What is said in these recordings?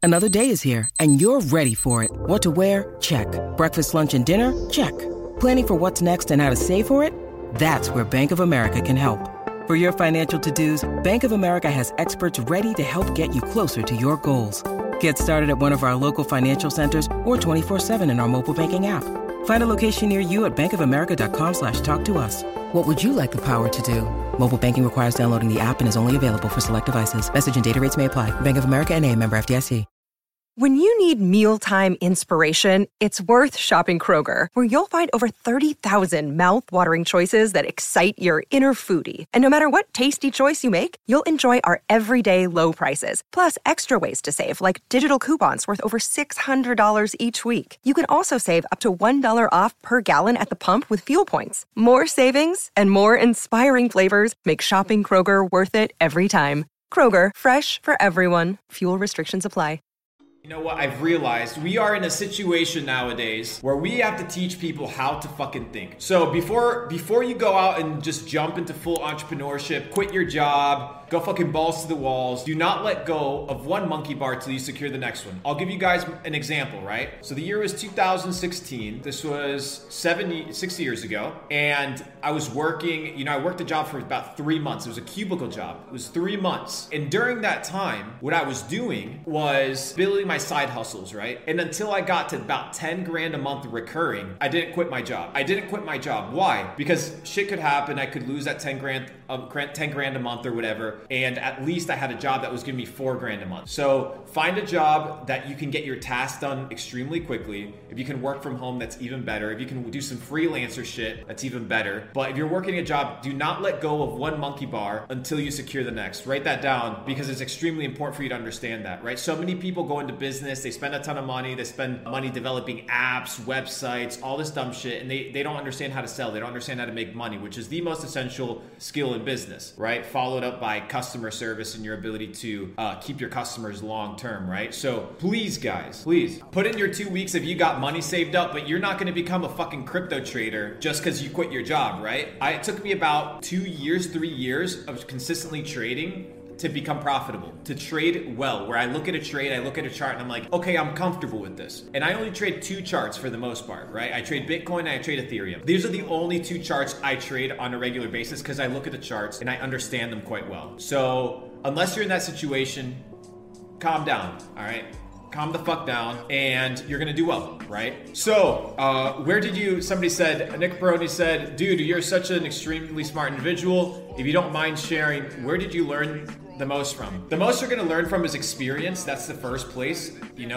Another day is here, and you're ready for it. What to wear? Check. Breakfast, lunch, and dinner? Check. Planning for what's next and how to save for it? That's where Bank of America can help. For your financial to-dos, Bank of America has experts ready to help get you closer to your goals. Get started at one of our local financial centers or 24/7 in our mobile banking app. Find a location near you at bankofamerica.com/talktous. What would you like the power to do? Mobile banking requires downloading the app and is only available for select devices. Message and data rates may apply. Bank of America N.A., member FDIC. When you need mealtime inspiration, it's worth shopping Kroger, where you'll find over 30,000 mouth-watering choices that excite your inner foodie. And no matter what tasty choice you make, you'll enjoy our everyday low prices, plus extra ways to save, like digital coupons worth over $600 each week. You can also save up to $1 off per gallon at the pump with fuel points. More savings and more inspiring flavors make shopping Kroger worth it every time. Kroger, fresh for everyone. Fuel restrictions apply. You know what? I've realized we are in a situation nowadays where we have to teach people how to fucking think. So before you go out and just jump into full entrepreneurship, quit your job, go fucking balls to the walls, do not let go of one monkey bar till you secure the next one. I'll give you guys an example, right? So the year was 2016. This was 6 years ago. And I was working, I worked a job for about 3 months. It was a cubicle job. It was 3 months. And during that time, what I was doing was building my side hustles, right? And until I got to about 10 grand a month recurring, I didn't quit my job. Why? Because shit could happen. I could lose that 10 grand a month or whatever. And at least I had a job that was giving me 4 grand a month. So find a job that you can get your tasks done extremely quickly. If you can work from home, that's even better. If you can do some freelancer shit, that's even better. But if you're working a job, do not let go of one monkey bar until you secure the next. Write that down because it's extremely important for you to understand that, right? So many people go into business, they spend a ton of money, they spend money developing apps, websites, all this dumb shit, and they don't understand how to sell, they don't understand how to make money, which is the most essential skill in business, right? Followed up by customer service and your ability to keep your customers long term, right? So please guys, please put in your 2 weeks if you got money saved up, but you're not going to become a fucking crypto trader just because you quit your job, right? It took me about 2 years, 3 years of consistently trading to become profitable, to trade well, where I look at a trade, I look at a chart and I'm like, okay, I'm comfortable with this. And I only trade 2 charts for the most part, right? I trade Bitcoin and I trade Ethereum. These are the only 2 charts I trade on a regular basis because I look at the charts and I understand them quite well. So unless you're in that situation, calm down, all right? Calm the fuck down and you're gonna do well, right? So, somebody said, Nick Baroni said, dude, you're such an extremely smart individual. If you don't mind sharing, where did you learn the most from? The most you're gonna learn from is experience. That's the first place.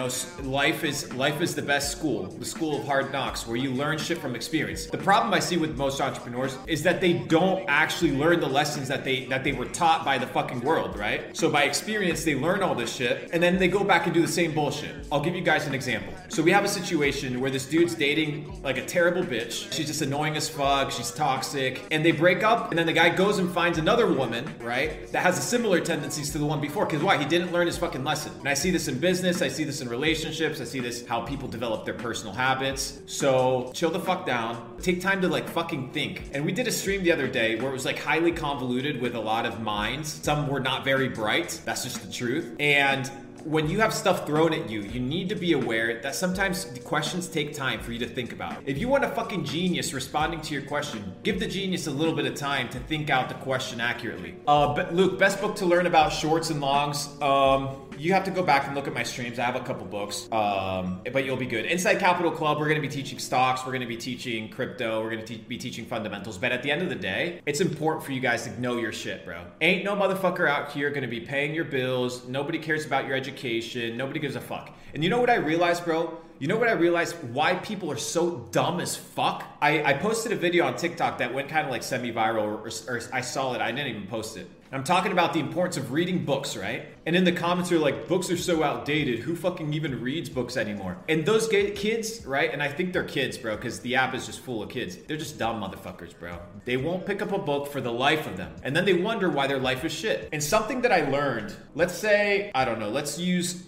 Life is the best school, the school of hard knocks, where you learn shit from experience. The problem I see with most entrepreneurs is that they don't actually learn the lessons that they were taught by the fucking world, right? So by experience, they learn all this shit, and then they go back and do the same bullshit. I'll give you guys an example. So we have a situation where this dude's dating like a terrible bitch. She's just annoying as fuck. She's toxic, and they break up, and then the guy goes and finds another woman, right, that has a similar tendencies to the one before. Because why? He didn't learn his fucking lesson. And I see this in business, I see this in relationships, I see this how people develop their personal habits. So chill the fuck down, take time to like fucking think. And we did a stream the other day where it was like highly convoluted with a lot of minds. Some were not very bright, that's just the truth. And when you have stuff thrown at you, you need to be aware that sometimes the questions take time for you to think about. If you want a fucking genius responding to your question, give the genius a little bit of time to think out the question accurately. Luke, best book to learn about shorts and longs. You have to go back and look at my streams. I have a couple books, but you'll be good. Inside Capital Club, we're going to be teaching stocks. We're going to be teaching crypto. We're going to be teaching fundamentals. But at the end of the day, it's important for you guys to know your shit, bro. Ain't no motherfucker out here going to be paying your bills. Nobody cares about your education. Nobody gives a fuck. And you know what I realized, bro? You know what I realized? Why people are so dumb as fuck? I posted a video on TikTok that went kind of like semi-viral, or I saw it. I didn't even post it. I'm talking about the importance of reading books, right? And in the comments are like, books are so outdated. Who fucking even reads books anymore? And those kids, right? And I think they're kids, bro, because the app is just full of kids. They're just dumb motherfuckers, bro. They won't pick up a book for the life of them. And then they wonder why their life is shit. And something that I learned, let's say, I don't know, let's use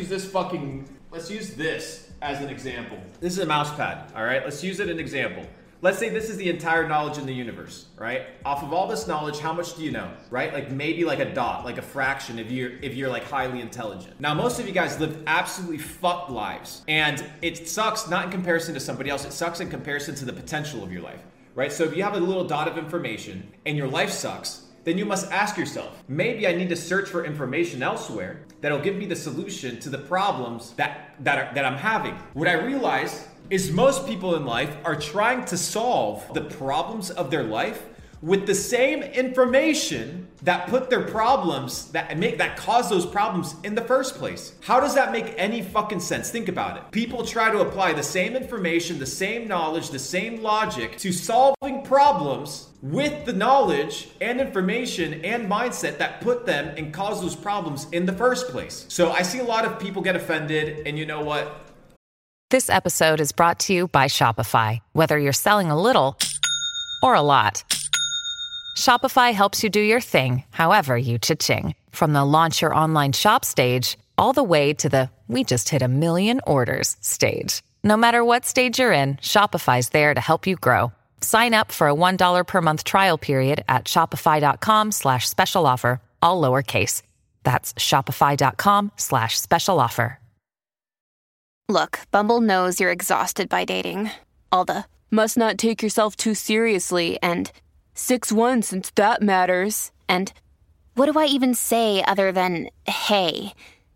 this as an example. This is a mouse pad, all right? Let's use it as an example. Let's say this is the entire knowledge in the universe, right? Off of all this knowledge, how much do you know, right? Like maybe like a dot, like a fraction if you're like highly intelligent. Now, most of you guys live absolutely fucked lives, and it sucks not in comparison to somebody else. It sucks in comparison to the potential of your life, right? So if you have a little dot of information and your life sucks, then you must ask yourself, maybe I need to search for information elsewhere that'll give me the solution to the problems that I'm having. What I realized is most people in life are trying to solve the problems of their life with the same information that put their problems, that cause those problems in the first place. How does that make any fucking sense? Think about it. People try to apply the same information, the same knowledge, the same logic to solving problems with the knowledge and information and mindset that put them and caused those problems in the first place. So I see a lot of people get offended, and you know what? This episode is brought to you by Shopify. Whether you're selling a little or a lot, Shopify helps you do your thing, however you cha-ching. From the launch your online shop stage, all the way to the we just hit 1 million orders stage. No matter what stage you're in, Shopify's there to help you grow. Sign up for a $1 per month trial period at shopify.com/special offer, all lowercase. That's shopify.com/special offer. Look, Bumble knows you're exhausted by dating. All the must not take yourself too seriously and 6'1" since that matters. And what do I even say other than hey?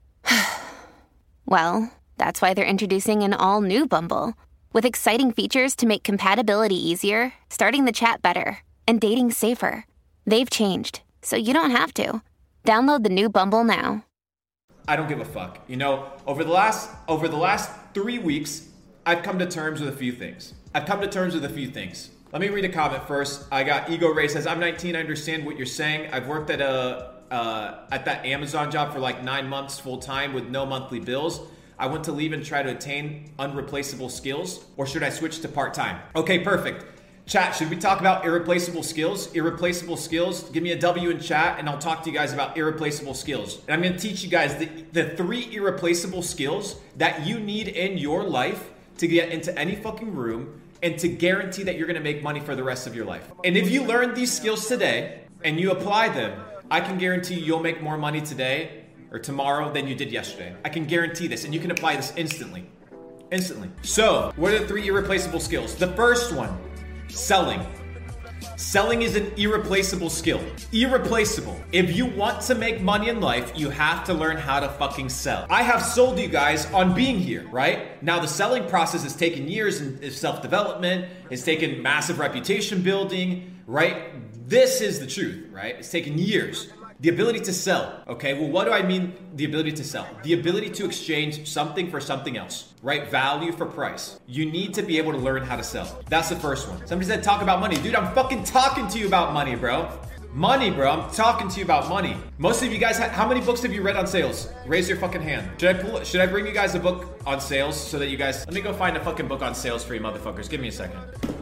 Well, that's why they're introducing an all-new Bumble with exciting features to make compatibility easier, starting the chat better, and dating safer. They've changed, so you don't have to. Download the new Bumble now. I don't give a fuck. You know, over the last 3 weeks, I've come to terms with a few things. Let me read a comment first. I got Ego Ray says, I'm 19, I understand what you're saying. I've worked at that Amazon job for like 9 months full time with no monthly bills. I want to leave and try to attain unreplaceable skills, or should I switch to part-time? Okay, perfect. Chat, should we talk about irreplaceable skills? Irreplaceable skills? Give me a W in chat and I'll talk to you guys about irreplaceable skills. And I'm gonna teach you guys the 3 irreplaceable skills that you need in your life to get into any fucking room and to guarantee that you're gonna make money for the rest of your life. And if you learn these skills today and you apply them, I can guarantee you'll make more money today or tomorrow than you did yesterday. I can guarantee this, and you can apply this instantly. So, what are the 3 irreplaceable skills? The first one, selling. Selling is an irreplaceable skill. Irreplaceable. If you want to make money in life, you have to learn how to fucking sell. I have sold you guys on being here, right? Now the selling process has taken years of self-development. It's taken massive reputation building, right? This is the truth, right? It's taken years. The ability to sell, okay? Well, what do I mean the ability to sell? The ability to exchange something for something else, right? Value for price. You need to be able to learn how to sell. That's the first one. Somebody said talk about money. Dude, I'm fucking talking to you about money, bro. Money, bro. I'm talking to you about money. Most of you guys, how many books have you read on sales? Raise your fucking hand. Should I bring you guys a book on sales so that you guys... Let me go find a fucking book on sales for you motherfuckers. Give me a second.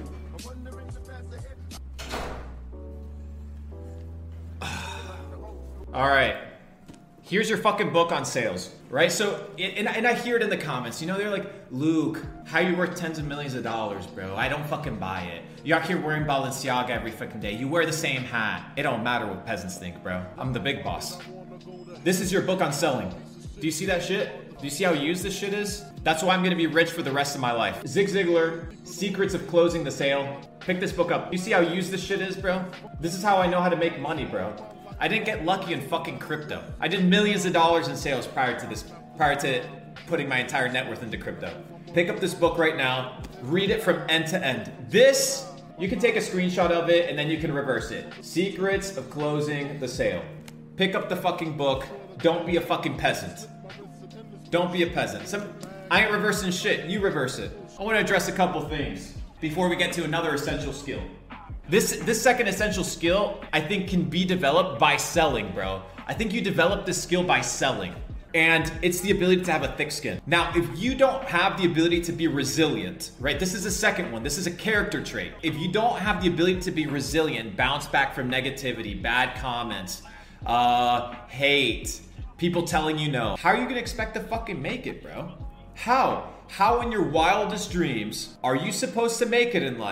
All right, here's your fucking book on sales, right? So, and I hear it in the comments, you know, they're like, Luke, how you worth tens of millions of dollars, bro? I don't fucking buy it. You're out here wearing Balenciaga every fucking day. You wear the same hat. It don't matter what peasants think, bro. I'm the big boss. This is your book on selling. Do you see that shit? Do you see how used this shit is? That's why I'm gonna be rich for the rest of my life. Zig Ziglar, Secrets of Closing the Sale. Pick this book up. You see how used this shit is, bro? This is how I know how to make money, bro. I didn't get lucky in fucking crypto. I did millions of dollars in sales prior to putting my entire net worth into crypto. Pick up this book right now, read it from end to end. This, you can take a screenshot of it and then you can reverse it. Secrets of Closing the Sale. Pick up the fucking book. Don't be a fucking peasant. Don't be a peasant. I ain't reversing shit, you reverse it. I wanna address a couple things before we get to another essential skill. This second essential skill, I think, can be developed by selling, bro. I think you develop this skill by selling. And it's the ability to have a thick skin. Now, if you don't have the ability to be resilient, right? This is the second one. This is a character trait. If you don't have the ability to be resilient, bounce back from negativity, bad comments, hate, people telling you no, how are you gonna expect to fucking make it, bro? How in your wildest dreams are you supposed to make it in life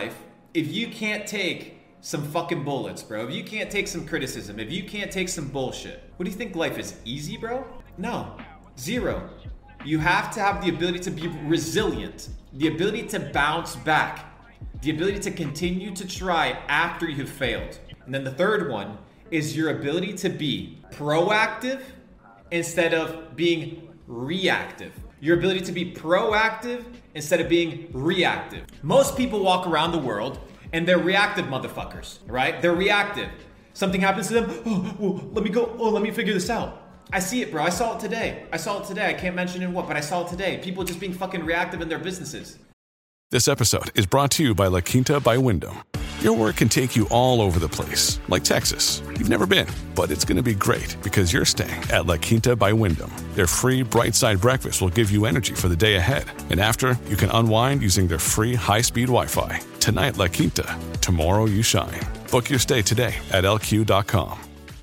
if you can't take some fucking bullets, bro, if you can't take some criticism, if you can't take some bullshit, what do you think life is? Easy, bro? No. Zero. You have to have the ability to be resilient, the ability to bounce back, the ability to continue to try after you've failed. And then the third one is your ability to be proactive instead of being reactive. Your ability to be proactive instead of being reactive. Most people walk around the world and they're reactive motherfuckers, right? They're reactive. Something happens to them. Oh, well, let me go. Oh, let me figure this out. I see it, bro. I saw it today. I can't mention in what, but I saw it today. People just being fucking reactive in their businesses. This episode is brought to you by La Quinta by Wyndham. Your work can take you all over the place, like Texas. You've never been, but it's going to be great because you're staying at La Quinta by Wyndham. Their free Bright Side breakfast will give you energy for the day ahead. And after, you can unwind using their free high-speed Wi-Fi. Tonight, La Quinta. Tomorrow, you shine. Book your stay today at LQ.com.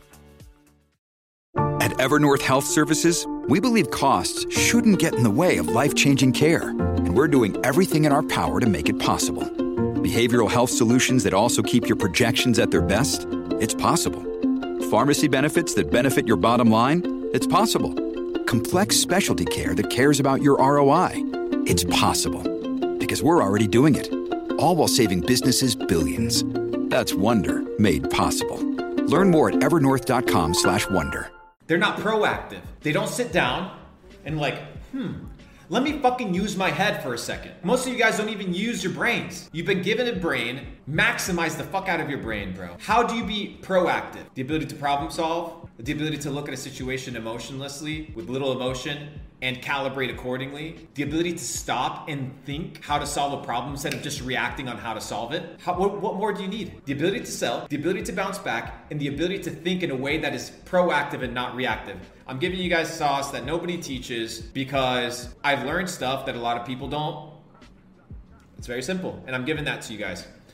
At Evernorth Health Services, we believe costs shouldn't get in the way of life-changing care, and we're doing everything in our power to make it possible. Behavioral health solutions that also keep your projections at their best? It's possible. Pharmacy benefits that benefit your bottom line? It's possible. Complex specialty care that cares about your ROI? It's possible. Because we're already doing it. All while saving businesses billions. That's Wonder made possible. Learn more at evernorth.com/wonder. They're not proactive. They don't sit down and let me fucking use my head for a second. Most of you guys don't even use your brains. You've been given a brain. Maximize the fuck out of your brain, bro. How do you be proactive? The ability to problem solve, the ability to look at a situation emotionlessly with little emotion and calibrate accordingly, the ability to stop and think how to solve a problem instead of just reacting on how to solve it. What more do you need? The ability to sell, the ability to bounce back, and the ability to think in a way that is proactive and not reactive. I'm giving you guys sauce that nobody teaches because I've learned stuff that a lot of people don't. It's very simple, and I'm giving that to you guys.